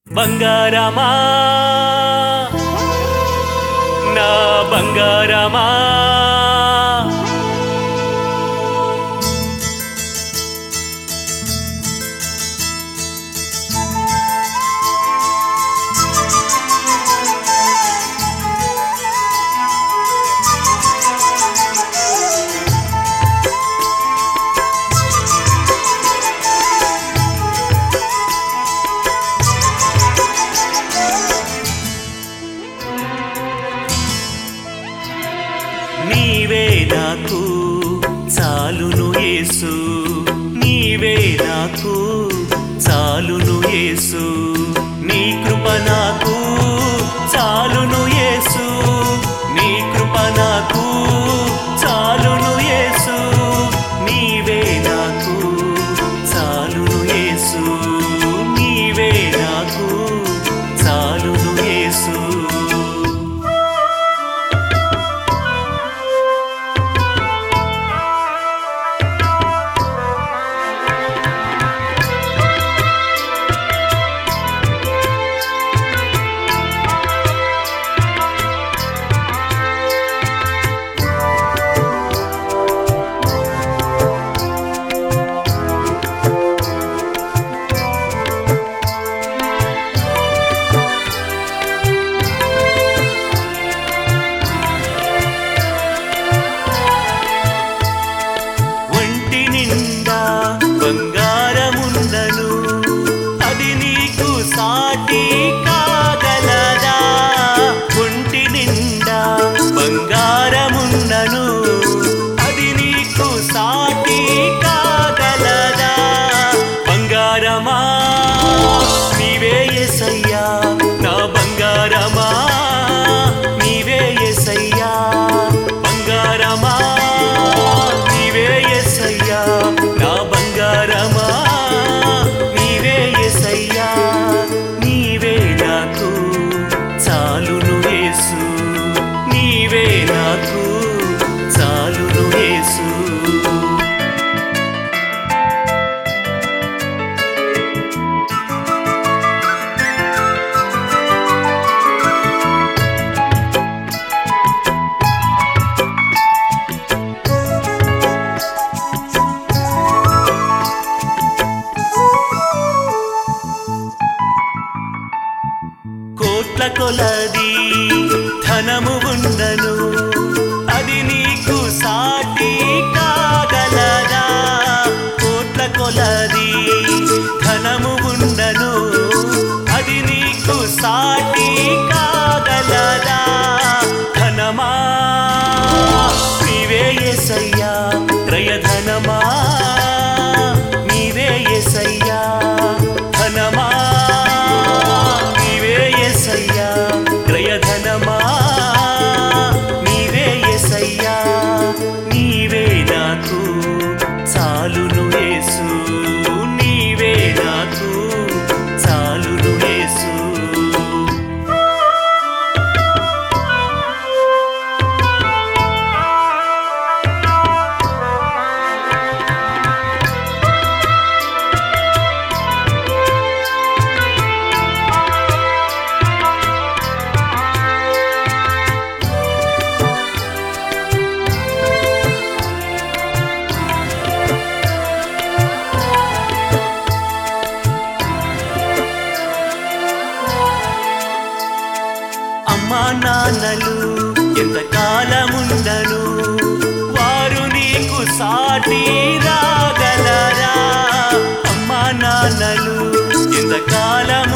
బంగారమా నా బంగారమా నీవే నాకు చాలును యేసు నీవే నాకు చాలును యేసు నీ కృప నాకు చాలును యేసు నీ కృప నాకు చాలును యేసు నీవే నాకు చాలును యేసు నీవే నాకు చాలును యేసు బంగారముందను అది నీకు సాటి కాగలదా ఒంటి నిండా బంగారముందను అది నీకు సాటి కాగలదా బంగారమా నీవే యేసయ్యా నా బంగారమా నీవే యేసయ్యా బంగారమా నీవే యేసయ్యా నా బంగారమా నీవే యేసయ్యా నీవే నాకు చాలును యేసు నీవే నాకు చాలును యేసు కోట్ల కొలది ధనము ఉన్నను అది నీకు సాటి కాగలదా కోట్ల కొలది ధనము ఉన్నను అది నీకు సాటి కాగలదా ధనమా నీవే యేసయ్యా క్రయధనమా నీవే యేసయ్యా ధనమా క్రయధనమా నీవే యేసయ్యా నీవే నాకు చాలును యేసు నీవే నాకు చాలును యేసు అమ్మా నాన్నలు ఎంతకాలముండను వారు నీకు సాటి రాగలరా అమ్మా నాన్నలు ఎంతకాలం